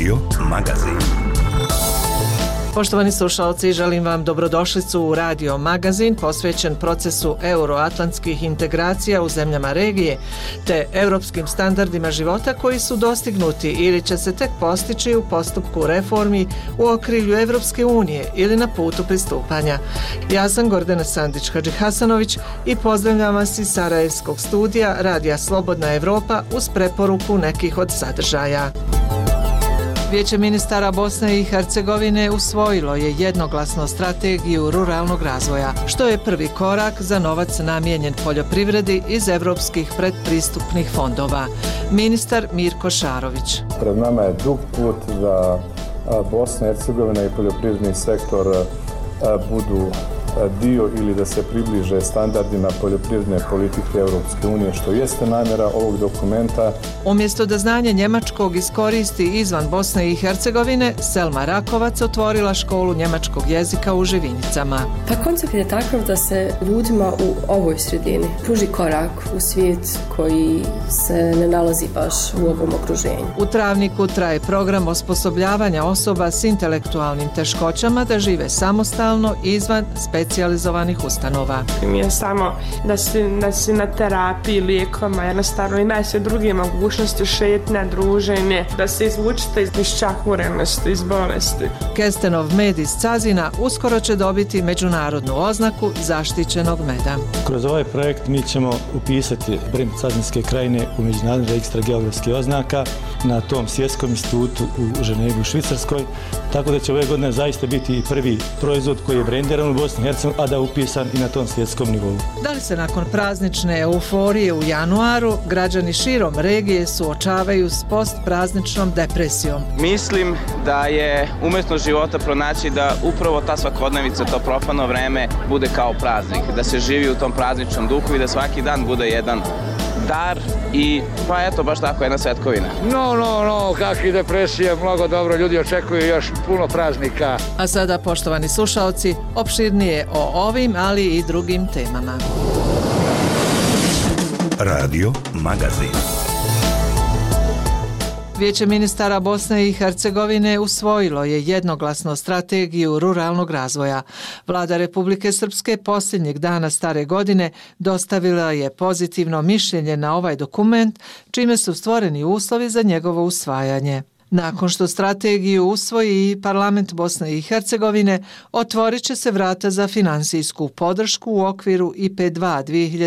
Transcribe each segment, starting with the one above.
Radio Magazin. Poštovani slušalci, želim vam dobrodošlicu u Radio Magazin posvećen procesu euroatlantskih integracija u zemljama regije te europskim standardima života koji su dostignuti ili će se tek postići u postupku reformi u okrilju Evropske unije ili na putu pristupanja. Ja sam Gordana Sandić-Hadžihasanović i pozdravljam vas iz Sarajevskog studija Radija Slobodna Evropa uz preporuku nekih od sadržaja. Vijeće ministara Bosne i Hercegovine usvojilo je jednoglasno strategiju ruralnog razvoja, što je prvi korak za novac namijenjen poljoprivredi iz evropskih predpristupnih fondova. Ministar Mirko Šarović. Pred nama je dug put da Bosna i Hercegovina i poljoprivredni sektor budu dio ili da se približe standardima poljoprivredne politike Europske unije, što jeste namjera ovog dokumenta. Umjesto da znanje njemačkog iskoristi izvan Bosne i Hercegovine, Selma Rakovac otvorila školu njemačkog jezika u Živinicama. Pa koncept je takav da se ljudima u ovoj sredini pruži korak u svijet koji se ne nalazi baš u ovom okruženju. U Travniku traje program osposobljavanja osoba s intelektualnim teškoćama da žive samostalno izvan specijalizovanih ustanova. Mi je samo da si na terapiji, lijekovima, jednostavno ima sve druge mogućnosti, šetnja, druženje, da se izvučite iz iščahurenosti, iz bolesti. Kestenov med iz Cazina uskoro će dobiti međunarodnu oznaku zaštićenog meda. Kroz ovaj projekt mi ćemo upisati brend Cazinske krajine u Međunarodni registar geografskih oznaka na tom svjetskom institutu u Ženevi u Švicarskoj, tako da će ove godine zaista biti i prvi proizvod koji je brendiran u Bosni i Hercegovini, a da je upisan i na tom svjetskom nivou. Da li se nakon praznične euforije u januaru građani širom regije suočavaju s postprazničnom depresijom? Mislim da je umjesto života pronaći da upravo ta svakodnevica, to profano vreme bude kao praznik, da se živi u tom prazničnom duhu i da svaki dan bude jedan dar i pa eto baš tako jedna svetkovina. No, kakvi depresije, mnogo dobro, ljudi očekuju još puno praznika. A sada, poštovani slušalci, opširnije o ovim, ali i drugim temama. Radio Magazin. Vijeće ministara Bosne i Hercegovine usvojilo je jednoglasno strategiju ruralnog razvoja. Vlada Republike Srpske posljednjeg dana stare godine dostavila je pozitivno mišljenje na ovaj dokument, čime su stvoreni uslovi za njegovo usvajanje. Nakon što strategiju usvoji i Parlament Bosne i Hercegovine, otvorit će se vrata za finansijsku podršku u okviru IP2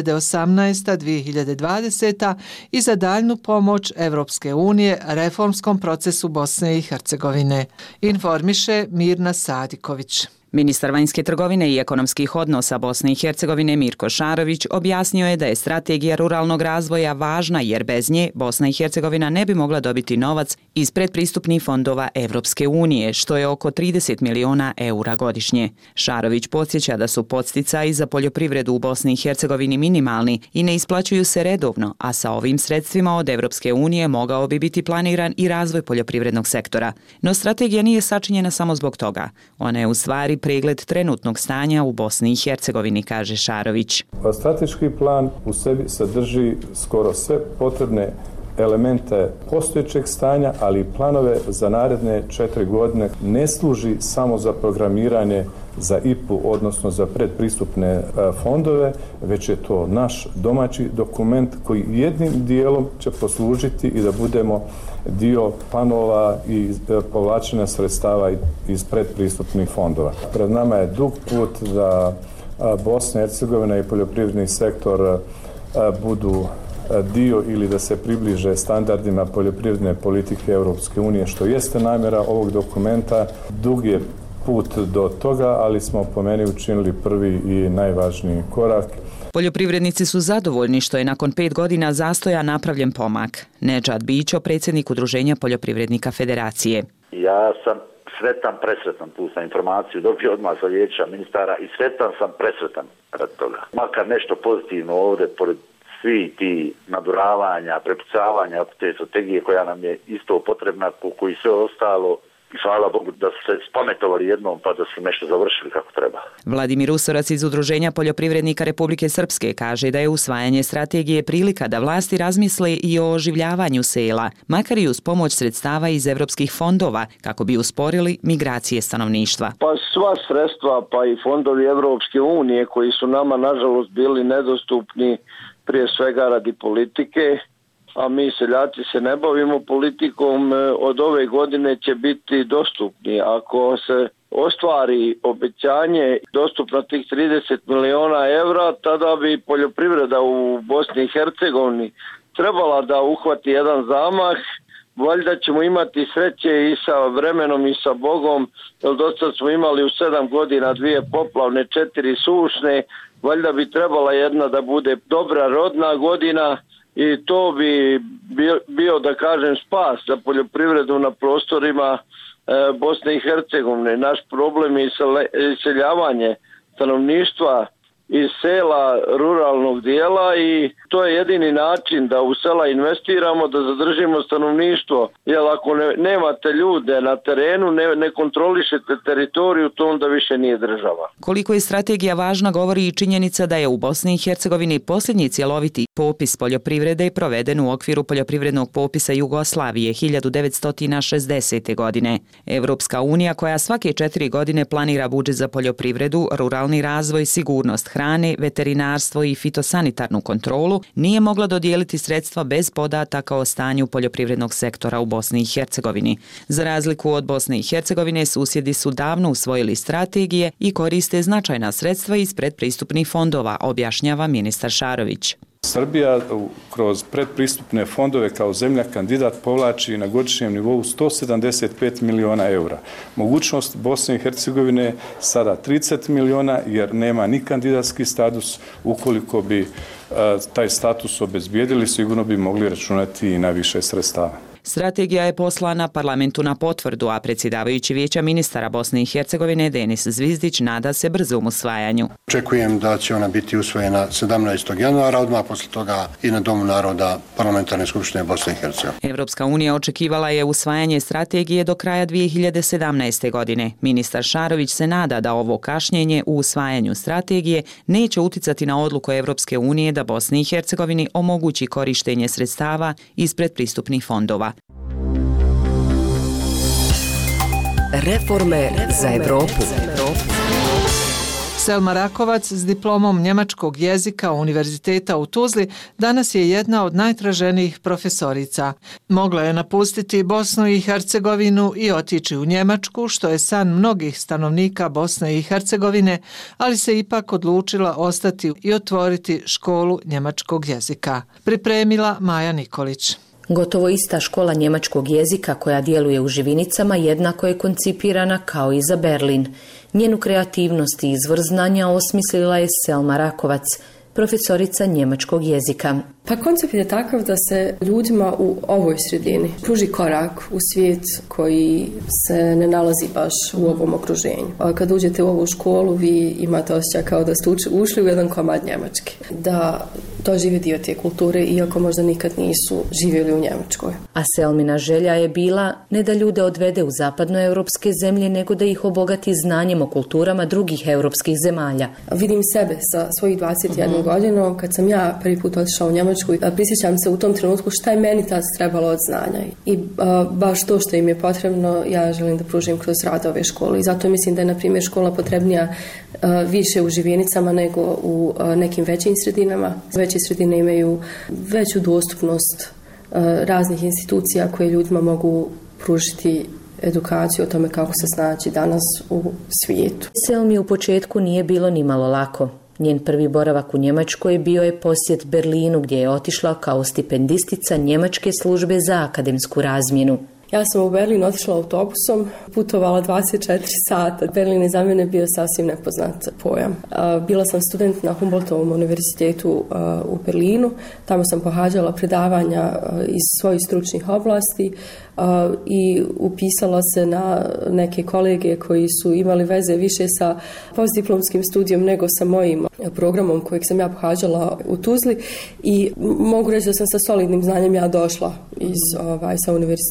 2018-2020 i za daljnu pomoć Evropske unije reformskom procesu Bosne i Hercegovine. Informiše Mirna Sadiković. Ministar vanjske trgovine i ekonomskih odnosa Bosne i Hercegovine Mirko Šarović objasnio je da je strategija ruralnog razvoja važna jer bez nje Bosna i Hercegovina ne bi mogla dobiti novac iz predpristupnih fondova Evropske unije, što je oko 30 miliona eura godišnje. Šarović podsjeća da su podsticaji za poljoprivredu u Bosni i Hercegovini minimalni i ne isplaćuju se redovno, a sa ovim sredstvima od Evropske unije mogao bi biti planiran i razvoj poljoprivrednog sektora. No strategija nije sačinjena samo zbog toga. Ona je u stvari pregled trenutnog stanja u Bosni i Hercegovini, kaže Šarović. Strateški plan u sebi sadrži skoro sve potrebne elemente postojećeg stanja, ali i planove za naredne 4 godine. Ne služi samo za programiranje za IPU, odnosno za predpristupne fondove, već je to naš domaći dokument koji jednim dijelom će poslužiti i da budemo dio planova i povlačenja sredstava iz predpristupnih fondova. Pred nama je dug put da Bosna i Hercegovina i poljoprivredni sektor budu dio ili da se približe standardima poljoprivredne politike Europske unije, što jeste namjera ovog dokumenta. Dug je put do toga, ali smo po meni učinili prvi i najvažniji korak. Poljoprivrednici su zadovoljni što je nakon 5 godina zastoja napravljen pomak. Nedžad Bićo, predsjednik Udruženja poljoprivrednika Federacije. Ja sam presretan, tu sam informaciju dobio odmah sa vijeća ministara i presretan rad toga. Makar nešto pozitivno ovdje, pored svi ti naduravanja, prepucavanja te strategije koja nam je isto potrebna, koliko i sve ostalo, I hvala Bogu da su se spametovali jednom pa da su nešto završili kako treba. Vladimir Usorac iz Udruženja poljoprivrednika Republike Srpske kaže da je usvajanje strategije prilika da vlasti razmisle i o oživljavanju sela, makar i uz pomoć sredstava iz evropskih fondova, kako bi usporili migracije stanovništva. Pa sva sredstva, pa i fondovi Evropske unije koji su nama nažalost bili nedostupni prije svega radi politike, a mi seljaci se ne bavimo politikom, od ove godine će biti dostupni. Ako se ostvari obećanje dostupno tih 30 miliona evra, tada bi poljoprivreda u Bosni i Hercegovini trebala da uhvati jedan zamah. Valjda ćemo imati sreće i sa vremenom i sa Bogom, jer dosta smo imali u 7 godina 2 poplavne, 4 sušne. Valjda bi trebala jedna da bude dobra rodna godina, i to bi bio, da kažem, spas za poljoprivredu na prostorima Bosne i Hercegovine. Naš problem je iseljavanje stanovništva iz sela, ruralnog dijela, i to je jedini način da u sela investiramo, da zadržimo stanovništvo. Jer ako nemate ljude na terenu, ne kontrolišete teritoriju, to onda više nije država. Koliko je strategija važna govori i činjenica da je u Bosni i Hercegovini posljednji cjeloviti popis poljoprivrede proveden u okviru poljoprivrednog popisa Jugoslavije 1960. godine. Evropska unija, koja svake 4 godine planira budžet za poljoprivredu, ruralni razvoj, sigurnost hrane, veterinarstvo i fitosanitarnu kontrolu, nije mogla dodijeliti sredstva bez podataka o stanju poljoprivrednog sektora u Bosni i Hercegovini. Za razliku od Bosne i Hercegovine, susjedi su davno usvojili strategije i koriste značajna sredstva iz predpristupnih fondova, objašnjava ministar Šarović. Srbija kroz predpristupne fondove kao zemlja kandidat povlači na godišnjem nivou 175 miliona eura. Mogućnost Bosne i Hercegovine sada 30 miliona jer nema ni kandidatski status. Ukoliko bi taj status obezbijedili, sigurno bi mogli računati i na više sredstava. Strategija je poslana parlamentu na potvrdu, a predsjedavajući Vijeća ministara Bosne i Hercegovine Denis Zvizdić nada se brzom usvajanju. Očekujem da će ona biti usvojena 17. januara, odmah poslije toga i na Domu naroda Parlamentarne skupštine Bosne i Hercegovine. Evropska unija očekivala je usvajanje strategije do kraja 2017. godine. Ministar Šarović se nada da ovo kašnjenje u usvajanju strategije neće uticati na odluku Evropske unije da Bosni i Hercegovini omogući korištenje sredstava iz predpristupnih fondova. Reforme za Evropu. Selma Rakovac s diplomom njemačkog jezika Univerziteta u Tuzli danas je jedna od najtraženijih profesorica. Mogla je napustiti Bosnu i Hercegovinu i otići u Njemačku, što je san mnogih stanovnika Bosne i Hercegovine, ali se ipak odlučila ostati i otvoriti školu njemačkog jezika. Pripremila Maja Nikolić. Gotovo ista škola njemačkog jezika koja djeluje u Živinicama jednako je koncipirana kao i za Berlin. Njenu kreativnost i izvor znanja osmislila je Selma Rakovac, profesorica njemačkog jezika. Pa koncept je takav da se ljudima u ovoj sredini pruži korak u svijet koji se ne nalazi baš u ovom okruženju. A kad uđete u ovu školu, vi imate osjećaj kao da ste ušli u jedan komad njemački. Da dožive dio te kulture, iako možda nikad nisu živjeli u Njemačkoj. A Selmina želja je bila ne da ljude odvede u zapadnoevropske zemlje, nego da ih obogati znanjem o kulturama drugih europskih zemalja. Vidim sebe sa svojih 21 godinom, kad sam ja prvi put otišla u Njemačku, prisjećam se u tom trenutku šta je meni tad trebalo od znanja. I baš to što im je potrebno, ja želim da pružim kroz rad ove škole. I zato mislim da je, na primjer, škola potrebnija više u Živinicama nego u nekim većim sredinama. Veće sredine imaju veću dostupnost raznih institucija koje ljudima mogu pružiti edukaciju o tome kako se snaći danas u svijetu. Selmi u početku nije bilo ni malo lako. Njen prvi boravak u Njemačkoj bio je posjet Berlinu, gdje je otišla kao stipendistica Njemačke službe za akademsku razmjenu. Ja sam u Berlin otišla autobusom, putovala 24 sata. Berlin je za mene bio sasvim nepoznat pojam. Bila sam student na Humboldtovom univerzitetu u Berlinu. Tamo sam pohađala predavanja iz svojih stručnih oblasti i upisala se na neke kolege koji su imali veze više sa postdiplomskim studijom nego sa mojim programom kojeg sam ja pohađala u Tuzli, i mogu reći da sam sa solidnim znanjem ja došla sa univerziteta u Tuzli.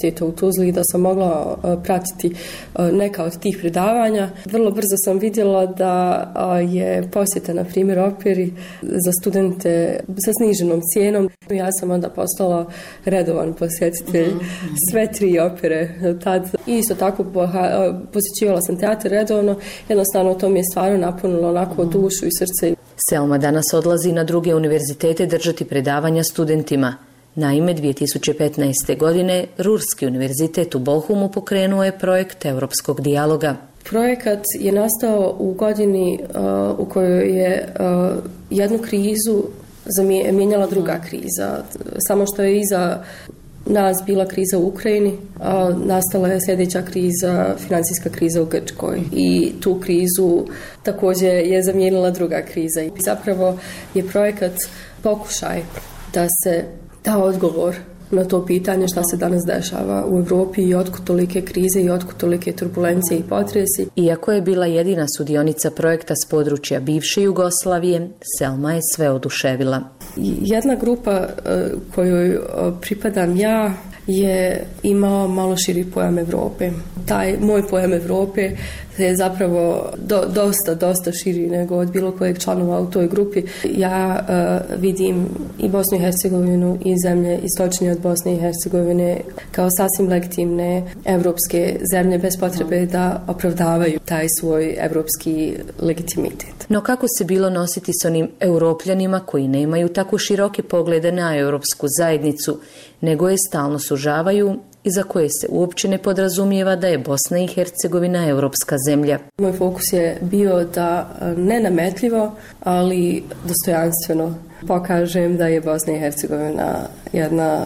Tuzli i da sam mogla pratiti neka od tih predavanja. Vrlo brzo sam vidjela da je posjeta, na primjer, operi za studente sa sniženom cijenom. Ja sam onda postala redovan posjetitelj sve 3 opere tad. I isto tako posjećivala sam teatar redovno. Jednostavno to mi je stvarno napunilo onako dušu i srce. Selma danas odlazi na druge univerzitete držati predavanja studentima. Naime, 2015. godine Ruhrski univerzitet u Bochumu pokrenuo je projekt Europskog dijaloga. Projekat je nastao u godini u kojoj je jednu krizu mijenjala druga kriza. Samo što je iza nas bila kriza u Ukrajini, nastala je sljedeća kriza, financijska kriza u Grčkoj. I tu krizu također je zamijenila druga kriza. I zapravo je projekat pokušaj da se da odgovor na to pitanje šta se danas dešava u Europi i otkud tolike krize i otkud tolike turbulencije i potresi. Iako je bila jedina sudionica projekta s područja bivše Jugoslavije, Selma je sve oduševila. Jedna grupa kojoj pripadam ja je imao malo širi pojam Europe. Taj moj pojam Europe je zapravo dosta širi nego od bilo kojeg članova u toj grupi. Ja vidim i Bosnu i Hercegovinu i zemlje istočnije od Bosne i Hercegovine kao sasvim legitimne evropske zemlje bez potrebe da opravdavaju taj svoj evropski legitimitet. No kako se bilo nositi s onim europljanima koji nemaju tako široke poglede na europsku zajednicu, nego je stalno sužavaju i za koje se uopće ne podrazumijeva da je Bosna i Hercegovina europska zemlja. Moj fokus je bio da nenametljivo, ali dostojanstveno pokažem da je Bosna i Hercegovina jedna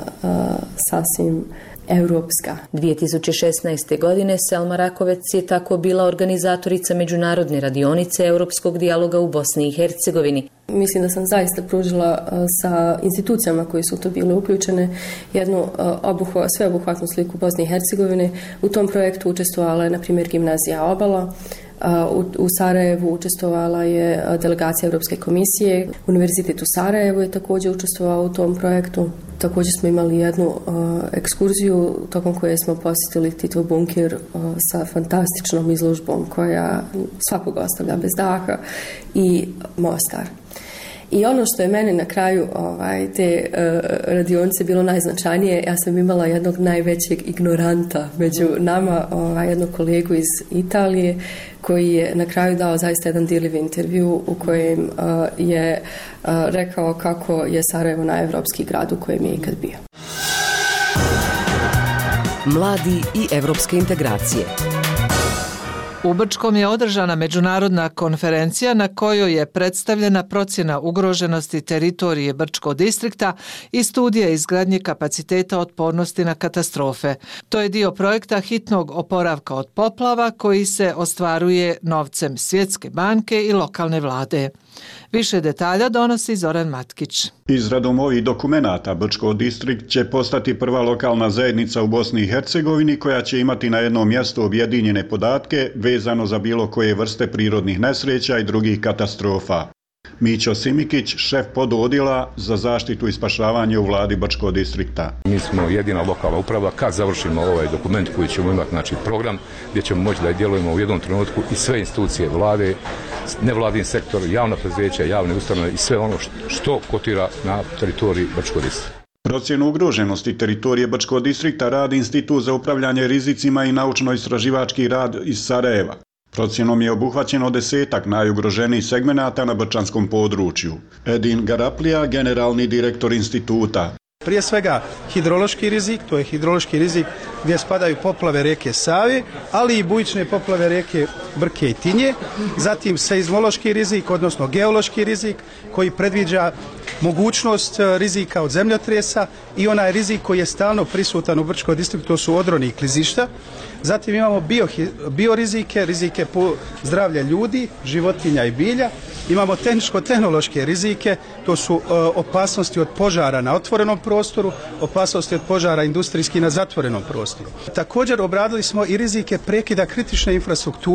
sasvim europska. 2016. godine Selma Rakovec je tako bila organizatorica međunarodne radionice europskog dijaloga u Bosni i Hercegovini. Mislim da sam zaista pružila sa institucijama koje su to bile uključene jednu sveobuhvatnu sliku Bosne i Hercegovine. U tom projektu učestvovala je, na primjer, gimnazija Obala. U Sarajevu učestvovala je delegacija Europske komisije. Univerzitet u Sarajevu je također učestvovao u tom projektu. Također smo imali jednu ekskurziju tokom koje smo posjetili Titov bunker sa fantastičnom izložbom koja svakog ostavlja bez daha i Mostar. I ono što je meni na kraju te radionice bilo najznačajnije, ja sam imala jednog najvećeg ignoranta među nama, jednog kolegu iz Italije, koji je na kraju dao zaista jedan dirljiv intervju u kojem je rekao kako je Sarajevo najevropski grad u kojem je ikad bio. Mladi i evropske integracije. U Brčkom je održana međunarodna konferencija na kojoj je predstavljena procjena ugroženosti teritorije Brčkog distrikta i studija izgradnje kapaciteta otpornosti na katastrofe. To je dio projekta hitnog oporavka od poplava koji se ostvaruje novcem Svjetske banke i lokalne vlade. Više detalja donosi Zoran Matkić. Izradom ovih dokumenata Brčko distrikt će postati prva lokalna zajednica u Bosni i Hercegovini koja će imati na jednom mjestu objedinjene podatke vezano za bilo koje vrste prirodnih nesreća i drugih katastrofa. Mićo Simikić, šef pododjela za zaštitu i spašavanje u vladi Brčkog distrikta. Mi smo jedina lokalna uprava kad završimo ovaj dokument koji ćemo imati, znači program gdje ćemo moći da djelujemo u jednom trenutku i sve institucije vlade, nevladin sektor, javna preduzeća, javne ustanove i sve ono što kotira na teritoriji Brčkog distrikta. Procjenu ugroženosti teritorije Brčkog distrikta radi Institut za upravljanje rizicima i naučno-istraživački rad iz Sarajeva. Procjenom je obuhvaćeno 10 najugroženijih segmenata na brčanskom području. Edin Garaplija, generalni direktor instituta. Prije svega hidrološki rizik, to je hidrološki rizik gdje spadaju poplave rijeke Save, ali i bujične poplave rijeke Brke i Tinje. Zatim seizmološki rizik, odnosno geološki rizik koji predviđa mogućnost rizika od zemljotresa i onaj rizik koji je stalno prisutan u Brčkom distriktu, to su odroni i klizišta. Zatim imamo biorizike, rizike po zdravlje ljudi, životinja i bilja. Imamo tehničko-tehnološke rizike, to su opasnosti od požara na otvorenom prostoru, opasnosti od požara industrijski na zatvorenom prostoru. Također obradili smo i rizike prekida kritične infrastrukture.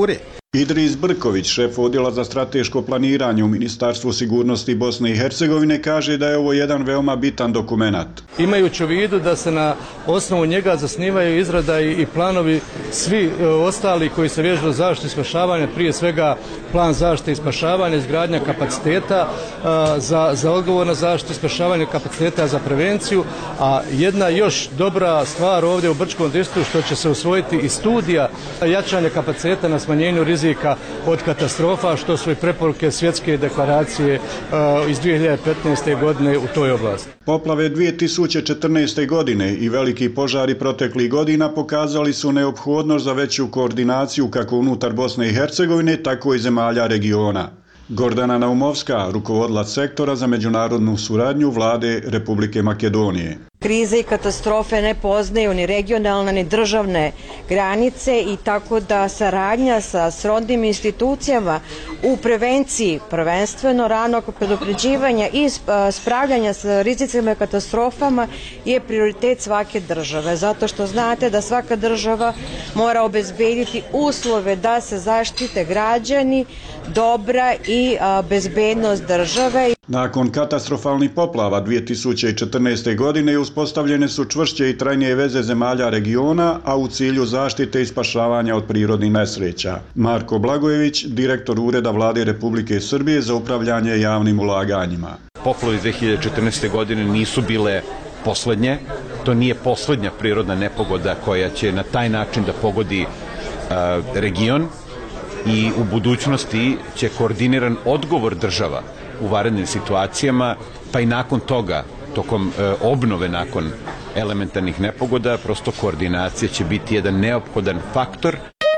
Idris Brković, šef odjela za strateško planiranje u Ministarstvu sigurnosti Bosne i Hercegovine, kaže da je ovo jedan veoma bitan dokumenat. Imajući u vidu da se na osnovu njega zasnivaju izrada i planovi svi ostali koji se vežu za zaštitu i spašavanje, prije svega plan zaštite i spašavanja, izgradnja kapaciteta za odgovor na zaštitu i spašavanje, kapaciteta za prevenciju, a jedna još dobra stvar ovdje u Brčkom distriktu što će se usvojiti i studija jačanja kapaciteta na smanjenju rizika od katastrofa, što su i preporuke svjetske deklaracije iz 2015. godine u toj oblasti. Poplave 2014. godine i veliki požari proteklih godina pokazali su neophodnost za veću koordinaciju kako unutar Bosne i Hercegovine, tako i zemalja regiona. Gordana Naumovska, rukovodila sektora za međunarodnu suradnju Vlade Republike Makedonije. Krize i katastrofe ne poznaju ni regionalne ni državne granice i tako da saradnja sa srodnim institucijama u prevenciji, prvenstveno ranog predupređivanja i spravljanja sa rizicima i katastrofama je prioritet svake države. Zato što znate da svaka država mora obezbediti uslove da se zaštite građani, dobra i bezbednost države. Nakon katastrofalnih poplava 2014. godine uspostavljene su čvršće i trajnije veze zemalja regiona, a u cilju zaštite i spašavanja od prirodnih nesreća. Marko Blagojević, direktor Ureda Vlade Republike Srbije za upravljanje javnim ulaganjima. Poplave 2014. godine nisu bile poslednje. To nije poslednja prirodna nepogoda koja će na taj način da pogodi region i u budućnosti će koordiniran odgovor država u vanrednim situacijama, pa i nakon toga, tokom obnove nakon elementarnih nepogoda, prosto koordinacija će biti jedan neophodan faktor.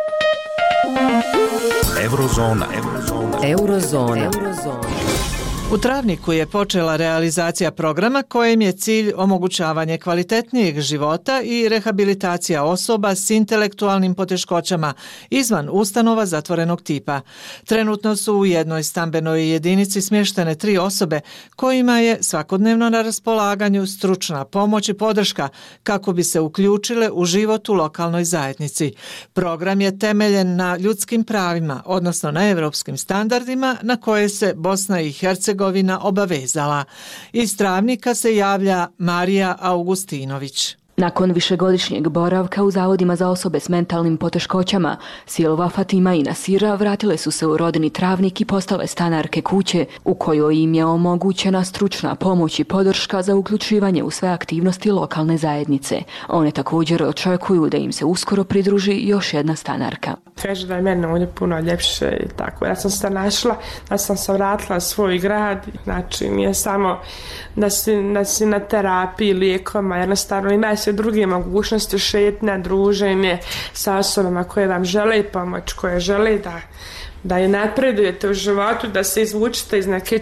Eurozona. U travniku je počela realizacija programa kojem je cilj omogućavanje kvalitetnijeg života i rehabilitacija osoba s intelektualnim poteškoćama izvan ustanova zatvorenog tipa. Trenutno su u jednoj stambenoj jedinici smještene 3 osobe kojima je svakodnevno na raspolaganju stručna pomoć i podrška kako bi se uključile u život u lokalnoj zajednici. Program je temeljen na ljudskim pravima, odnosno na evropskim standardima na koje se Bosna i Hercegovina obavezala. Iz Travnika se javlja Marija Augustinović. Nakon višegodišnjeg boravka u zavodima za osobe s mentalnim poteškoćama, Silva, Fatima i Nasira vratile su se u rodini Travnik i postale stanarke kuće u kojoj im je omogućena stručna pomoć i podrška za uključivanje u sve aktivnosti lokalne zajednice. One također očekuju da im se uskoro pridruži još jedna stanarka. Kaže da je mene ovdje puno ljepše i tako. Ja sam se našla, da sam se vratila svoj grad. Znači, nije samo da si na terapiji, lijekoma, jednostavno ima se druge mogućnosti šetnja, druženje sa osobama koje vam žele pomoć, koje žele da je napredujete u životu, da se izvučete iz neke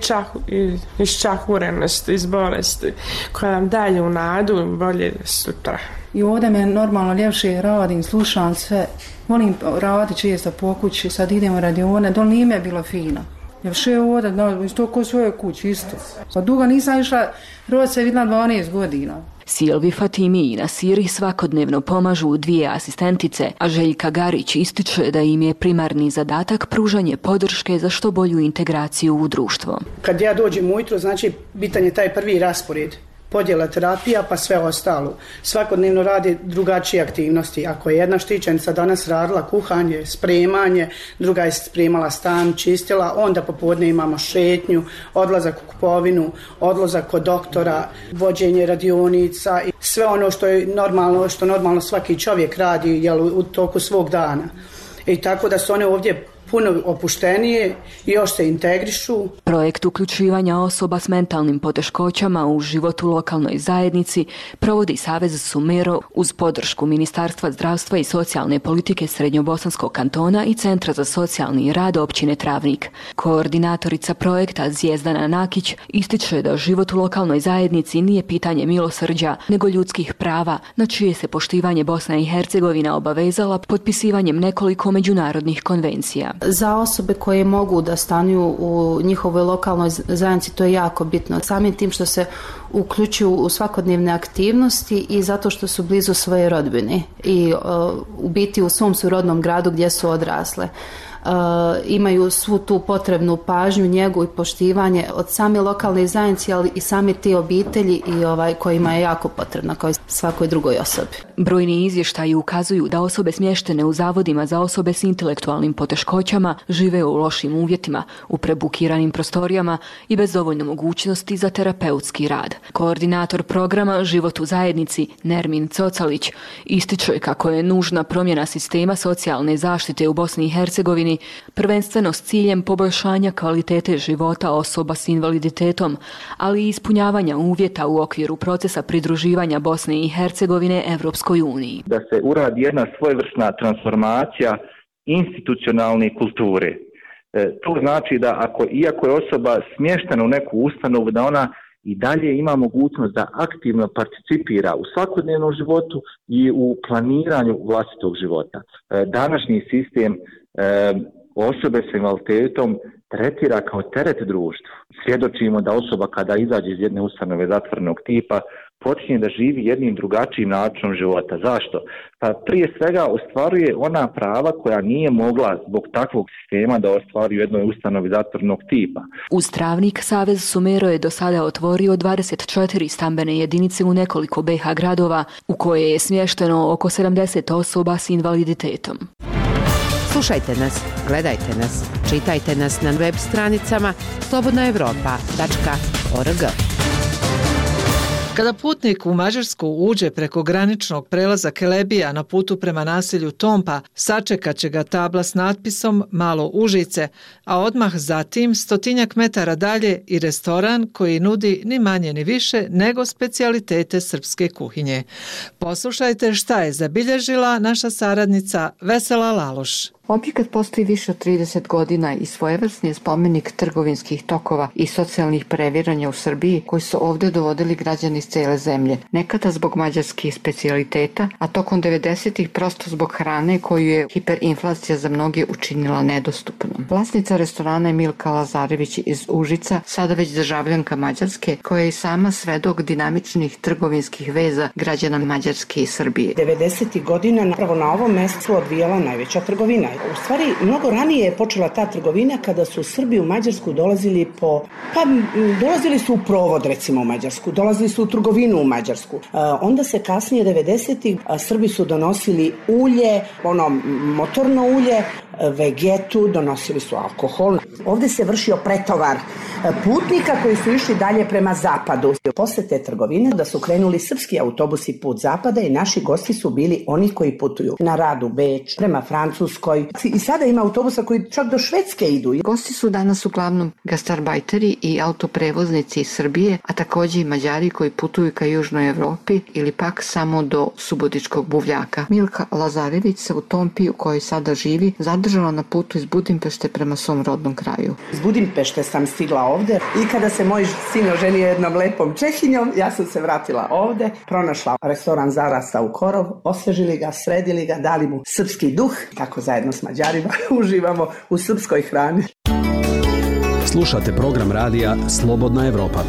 čahurenosti, iz bolesti, koja vam daje u nadu i bolje sutra. I ovdje me normalno ljepše radim, slušam sve, volim raditi često po kući, sad idemo radione, dole nije me bilo fino. Ljepše ovdje, isto ko svoje kući, isto. Pa dugo nisam išla, rod se vidjela 12 godina. Silvi, Fatimi i Nasiri svakodnevno pomažu 2 asistentice, a Željka Garić ističe da im je primarni zadatak pružanje podrške za što bolju integraciju u društvo. Kad ja dođem ujutro, znači bitan je taj prvi raspored. Podjela terapija pa sve ostalo. Svakodnevno radi drugačije aktivnosti. Ako je jedna štićenica danas radila kuhanje, spremanje, druga je spremala stan, čistila, onda popodne imamo šetnju, odlazak u kupovinu, odlazak kod doktora, vođenje radionica i sve ono što normalno svaki čovjek radi u toku svog dana. I tako da su one ovdje puno opuštenije i još se integrišu. Projekt uključivanja osoba s mentalnim poteškoćama u život u lokalnoj zajednici provodi Savez Sumero uz podršku Ministarstva zdravstva i socijalne politike Srednjobosanskog kantona i Centra za socijalni rad općine Travnik. Koordinatorica projekta Zjezdana Nakić ističe da život u lokalnoj zajednici nije pitanje milosrđa, nego ljudskih prava, na čije se poštivanje Bosna i Hercegovina obavezala potpisivanjem nekoliko međunarodnih konvencija. Za osobe koje mogu da stanuju u njihovoj lokalnoj zajednici to je jako bitno. Samim tim što se uključuju u svakodnevne aktivnosti i zato što su blizu svoje rodbine i u biti u svom su rodnom gradu gdje su odrasle. imaju svu tu potrebnu pažnju, njegu i poštivanje od same lokalne zajednice, ali i same te obitelji i kojima je jako potrebna kao i svakoj drugoj osobi. Brojni izvještaji ukazuju da osobe smještene u zavodima za osobe s intelektualnim poteškoćama žive u lošim uvjetima, u prebukiranim prostorijama i bez dovoljno mogućnosti za terapeutski rad. Koordinator programa Život u zajednici Nermin Cocalić ističe kako je nužna promjena sistema socijalne zaštite u Bosni i Hercegovini, prvenstveno s ciljem poboljšanja kvalitete života osoba s invaliditetom, ali i ispunjavanja uvjeta u okviru procesa pridruživanja Bosne i Hercegovine Evropskoj uniji. Da se uradi jedna svojevrsna transformacija institucionalne kulture. To znači da iako je osoba smještena u neku ustanovu, da ona i dalje ima mogućnost da aktivno participira u svakodnevnom životu i u planiranju vlastitog života. Današnji sistem osobe s invaliditetom tretira kao teret društva. Svjedočimo da osoba kada izađe iz jedne ustanove zatvorenog tipa počinje da živi jednim drugačijim načinom života. Zašto? Pa prije svega ostvaruje ona prava koja nije mogla zbog takvog sistema da ostvari u jednoj ustanovi zatvorenog tipa. Uz Travnik Savez Sumero je do sada otvorio 24 stambene jedinice u nekoliko BiH gradova u koje je smješteno oko 70 osoba s invaliditetom. Slušajte nas, gledajte nas, čitajte nas na web stranicama slobodnaevropa.org. Kada putnik u Mađarsku uđe preko graničnog prelaza Kelebija na putu prema naselju Tompa, sačekat će ga tabla s natpisom Malo Užice, a odmah zatim 100 metara dalje i restoran koji nudi ni manje ni više nego specijalitete srpske kuhinje. Poslušajte šta je zabilježila naša saradnica Vesela Laloš. Objekat postoji više od 30 godina i svojevrsni je spomenik trgovinskih tokova i socijalnih previranja u Srbiji koji su ovdje dovodili građani iz cijele zemlje. Nekada zbog mađarskih specijaliteta, a tokom 90-ih prosto zbog hrane koju je hiperinflacija za mnoge učinila nedostupnom. Vlasnica restorana je Milka Lazarević iz Užica, sada već državljanka Mađarske, koja je i sama svedok dinamičnih trgovinskih veza građana Mađarske i Srbije. 90-ih godina napravo na ovom mjestu odvijala najveća trgovina. U stvari, mnogo ranije je počela ta trgovina kada su Srbi u Mađarsku dolazili dolazili su u provod, recimo, u Mađarsku, dolazili su u trgovinu u Mađarsku. Onda se kasnije 90-ih Srbi su donosili ulje, motorno ulje, vegetu, donosili su alkohol. Ovdje se vršio pretovar putnika koji su išli dalje prema zapadu. Posle te trgovine da su krenuli srpski autobusi put zapada i naši gosti su bili oni koji putuju na rad u Beč, prema Francuskoj. I sada ima autobusa koji čak do Švedske idu. Gosti su danas uglavnom gastarbajteri i autoprevoznici iz Srbije, a također i Mađari koji putuju ka Južnoj Evropi ili pak samo do Subotičkog buvljaka. Milka Lazarević se u Tompi u kojoj sada živi zadržala na putu iz Budimpešte prema svom rodnom kraju. Iz Budimpešte sam stigla ovdje i kada se moj sin oženio jednom lepom Čehinjom, ja sam se vratila ovdje, pronašla restoran Zarasa u Korov, osvežili ga, sredili ga, dali mu srpski duh, tako zajedno s Mađarima uživamo u srpskoj hrani. Slušate program radija Slobodna Evropa.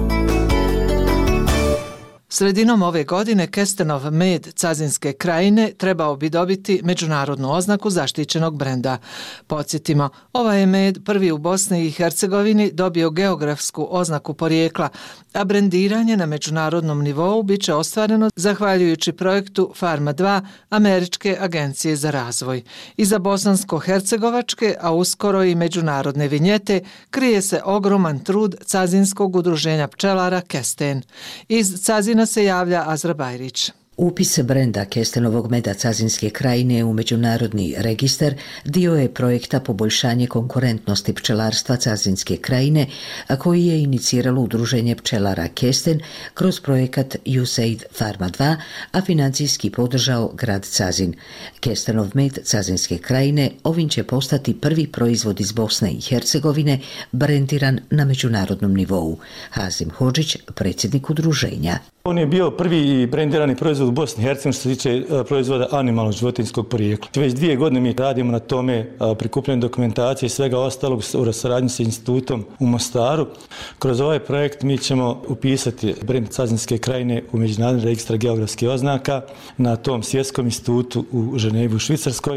Sredinom ove godine kestenov med Cazinske krajine trebao bi dobiti međunarodnu oznaku zaštićenog brenda. Podsjetimo, ovaj je med prvi u Bosni i Hercegovini dobio geografsku oznaku porijekla, a brendiranje na međunarodnom nivou bit će ostvareno zahvaljujući projektu Farma 2 Američke agencije za razvoj. Iza bosansko-hercegovačke, a uskoro i međunarodne vinjete, krije se ogroman trud Cazinskog udruženja pčelara Kesten. Iz Cazina se javlja Azra Bajrić. Upis brenda kestenovog meda Cazinske krajine u međunarodni registar dio je projekta poboljšanje konkurentnosti pčelarstva Cazinske krajine, a koji je iniciralo udruženje pčelara Kesten kroz projekat USAID Farma 2, a financijski podržao grad Cazin. Kestenov med Cazinske krajine ovim će postati prvi proizvod iz Bosne i Hercegovine brendiran na međunarodnom nivou. Hazim Hodžić, predsjednik udruženja. On je bio prvi brendirani proizvod u Bosni i Hercegovini što se tiče proizvoda animalnog životinjskog porijekla. Već 2 godine mi radimo na tome, prikupljanje dokumentacije i svega ostalog u saradnji sa institutom u Mostaru. Kroz ovaj projekt mi ćemo upisati brend Cazinske krajine u Međunarodni registar geografskih oznaka na tom svjetskom institutu u Ženevi u Švicarskoj.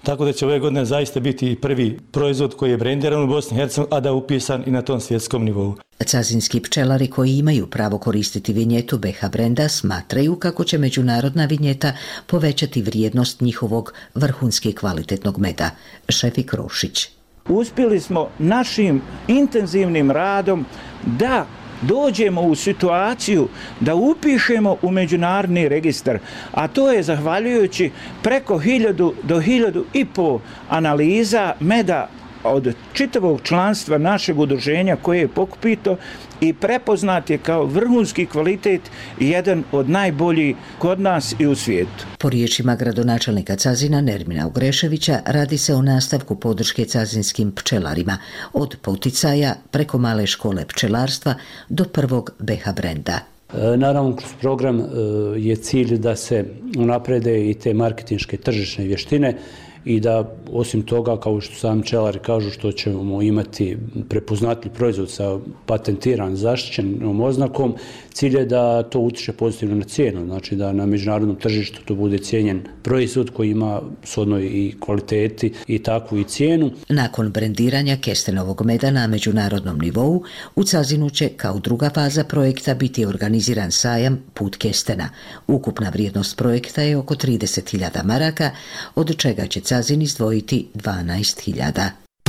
Tako da će ove godine zaista biti prvi proizvod koji je brendiran u Bosni i Hercegovini, a da je upisan i na tom svjetskom nivou. Cazinski pčelari koji imaju pravo koristiti vinjetu BH brenda smatraju kako će međunarodna vinjeta povećati vrijednost njihovog vrhunski kvalitetnog meda. Šefik Rošić. Uspjeli smo našim intenzivnim radom da dođemo u situaciju da upišemo u međunarodni registar, a to je zahvaljujući preko 1000 do 1500 analiza meda od čitavog članstva našeg udruženja koje je pokupito i prepoznat je kao vrhunski kvalitet i jedan od najboljih kod nas i u svijetu. Po riječima gradonačelnika Cazina Nermina Ugreševića radi se o nastavku podrške cazinskim pčelarima od poticaja preko male škole pčelarstva do prvog BH brenda. Naravno, kroz program je cilj da se unaprede i te marketinške tržišne vještine i da osim toga, kao što sami pčelari kažu, što ćemo imati prepoznatljiv proizvod sa patentiranom zaštićenom oznakom, cilj je da to utiče pozitivno na cijenu, znači da na međunarodnom tržištu to bude cijenjen proizvod koji ima shodno i kvaliteti i takvu i cijenu. Nakon brendiranja kestenovog meda na međunarodnom nivou, u Cazinu će kao druga faza projekta biti organiziran sajam Put kestena. Ukupna vrijednost projekta je oko 30.000 maraka, od čega će Cazin izdvojiti 12.000.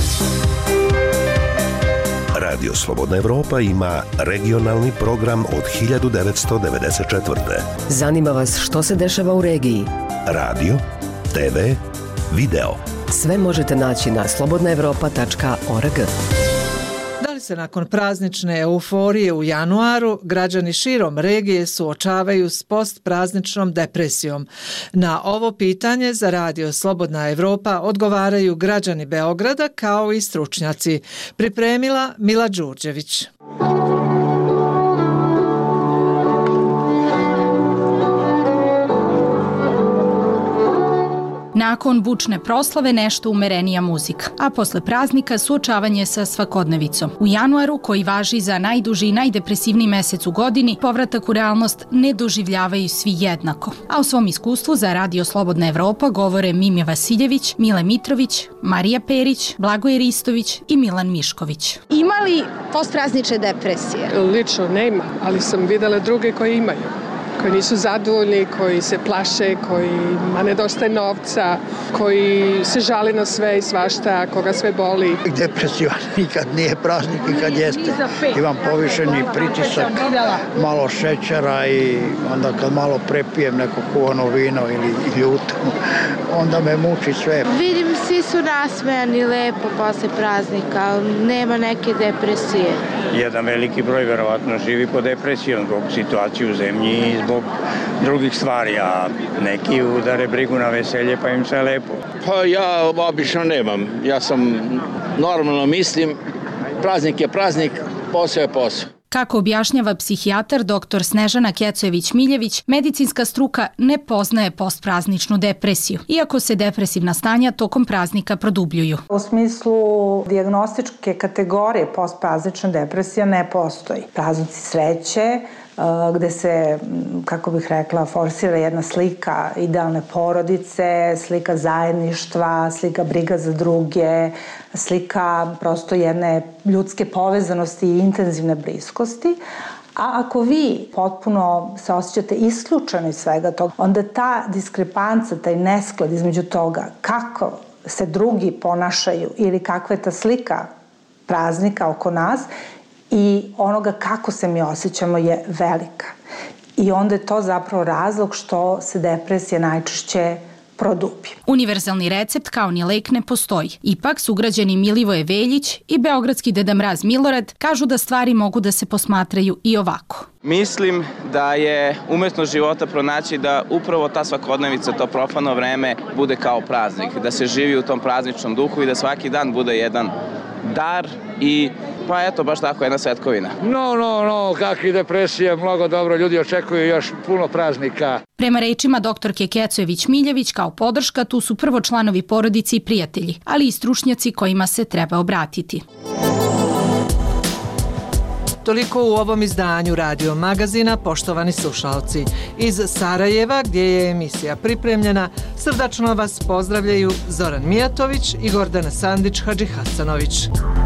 Radio Slobodna Evropa ima regionalni program od 1994. Zanima vas što se dešava u regiji? Radio, TV, video. Sve možete naći na slobodnaevropa.org. Da li se nakon praznične euforije u januaru građani širom regije suočavaju s postprazničnom depresijom? Na ovo pitanje za Radio Slobodna Evropa odgovaraju građani Beograda kao i stručnjaci. Pripremila Mila Đurđević. Nakon bučne proslave nešto umerenija muzika, a posle praznika suočavanje sa svakodnevicom. U januaru, koji važi za najduži i najdepresivniji mesec u godini, povratak u realnost ne doživljavaju svi jednako. A o svom iskustvu za Radio Slobodna Evropa govore Mimja Vasiljević, Mile Mitrović, Marija Perić, Blagoje Ristović i Milan Mišković. Ima li postpraznične depresije? Lično nema, ali sam videla druge koji imaju. Koji nisu zadovoljni, koji se plaše, kojima nedostaje novca, koji se žali na sve i svašta, koga sve boli. Depresivan nikad nije praznik i kad jeste. Imam povišeni pritisak, malo šećera i onda kad malo prepijem neko kuvano vino ili ljuto, onda me muči sve. Vidim, svi su nasmejani lepo posle praznika, nema neke depresije. Jedan veliki broj verovatno živi pod depresijom zbog situacije u zemlji i zbog drugih stvari, a neki udare brigu na veselje pa im sve lepo. Pa ja obično nemam. Ja sam normalno mislim, praznik je praznik, posao je posao. Kako objašnjava psihijatar dr. Snežana Kecojević-Miljević, medicinska struka ne poznaje postprazničnu depresiju, iako se depresivna stanja tokom praznika produbljuju. U smislu dijagnostičke kategorije postpraznična depresija ne postoji. Praznici sreće, gde se, kako bih rekla, forsira jedna slika idealne porodice, slika zajedništva, slika briga za druge, slika prosto jedne ljudske povezanosti i intenzivne bliskosti. A ako vi potpuno se osjećate isključeno iz svega toga, onda ta diskrepanca, taj nesklad između toga kako se drugi ponašaju ili kakva je ta slika praznika oko nas i onoga kako se mi osjećamo je velika. I onda je to zapravo razlog što se depresija najčešće produbi. Univerzalni recept kao ni lek ne postoji. Ipak sugrađani Milivoje Veljić i beogradski Deda Mraz Milorad kažu da stvari mogu da se posmatraju i ovako. Mislim da je umjetnost života pronaći da upravo ta svakodnevica, to profano vreme bude kao praznik, da se živi u tom prazničnom duhu i da svaki dan bude jedan dar i pa eto, baš tako jedna svetkovina. No, kakvi depresije, mnogo dobro, ljudi očekuju još puno praznika. Prema rečima doktorke Kecojević-Miljević, kao podrška tu su prvo članovi porodice i prijatelji, ali i stručnjaci kojima se treba obratiti. Toliko u ovom izdanju Radio Magazina, poštovani slušalci. Iz Sarajeva, gdje je emisija pripremljena, srdačno vas pozdravljaju Zoran Mijatović i Gordana Sandić-Hadžihasanović.